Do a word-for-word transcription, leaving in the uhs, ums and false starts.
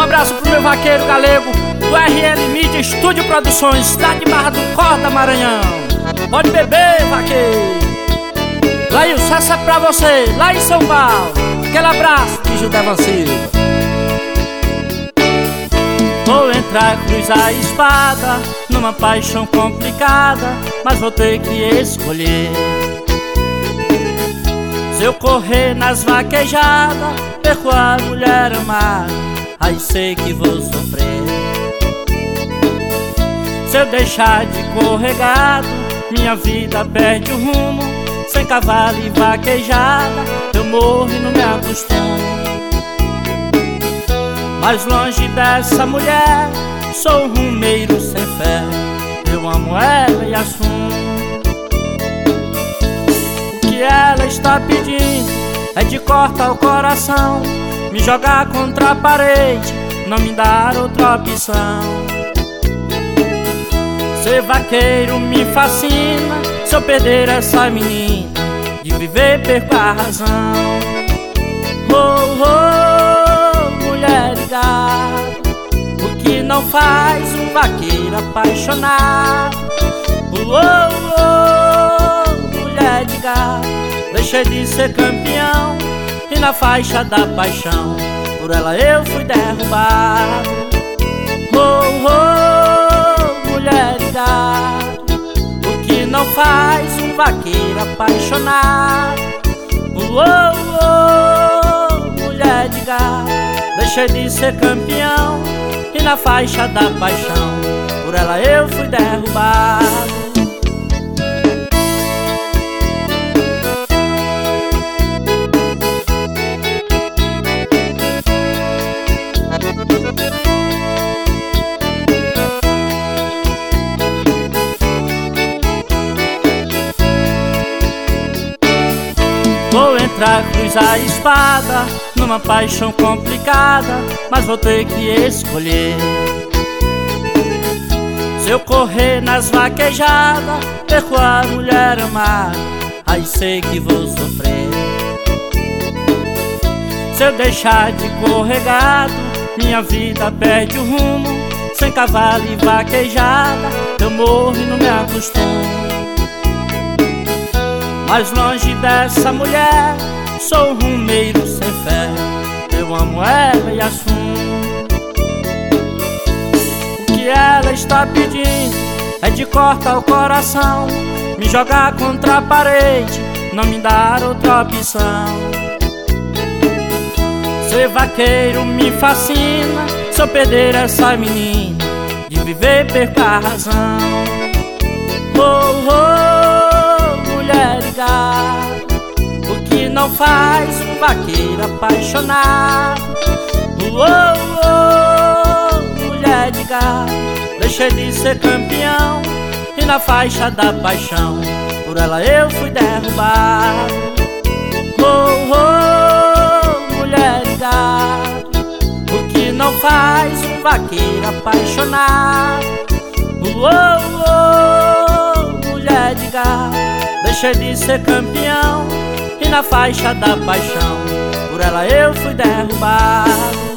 abraço pro meu vaqueiro galego do R L Mídia Estúdio Produções, cidade de Barra do Corda, Maranhão. Pode beber, vaqueiro. Laílson, essa é pra você, lá em São Paulo. Aquele abraço de Judévan Silva. Vou entrar, cruzar a espada numa paixão complicada, mas vou ter que escolher. Se eu correr nas vaquejadas, perco a mulher amada, aí sei que vou sofrer. Se eu deixar de correr gado, minha vida perde o rumo. Sem cavalo e vaquejada, eu morro e não me acostumo. Mas longe dessa mulher, sou um rumeiro sem fé. Eu amo ela e assumo. O que ela está pedindo é de cortar o coração, me jogar contra a parede, não me dar outra opção. Ser vaqueiro me fascina, se eu perder essa menina, de viver perco a razão. Oh, oh, mulher e gado, o que não faz um vaqueiro apaixonado? Oh, oh, oh, mulher de gado, deixei de ser campeão e na faixa da paixão por ela eu fui derrubado. Oh, oh, mulher e gado, o que não faz um vaqueiro apaixonado? Oh, oh, mulher de gado, deixei de ser campeão e na faixa da paixão por ela eu fui derrubado. Vou entrar, cruzar a espada numa paixão complicada, mas vou ter que escolher. Se eu correr nas vaquejadas, perco a mulher amada, aí sei que vou sofrer. Se eu deixar de correr gado, minha vida perde o rumo. Sem cavalo e vaquejada, eu morro e não me acostumo. Mas longe dessa mulher, sou um rumeiro sem fé. Eu amo ela e assumo. O que ela está pedindo é de cortar o coração, me jogar contra a parede, não me dar outra opção. Ser vaqueiro me fascina, se eu perder essa menina, de viver perco a razão. Oh, oh, mulher e gado, o que não faz um vaqueiro apaixonado? Oh, oh, mulher de gado, deixei de ser campeão e na faixa da paixão por ela eu fui derrubado. Oh, oh, mulher de gado, o que não faz um vaqueiro apaixonado? Oh, oh, mulher de gado, deixei de ser campeão e na faixa da paixão por ela eu fui derrubado.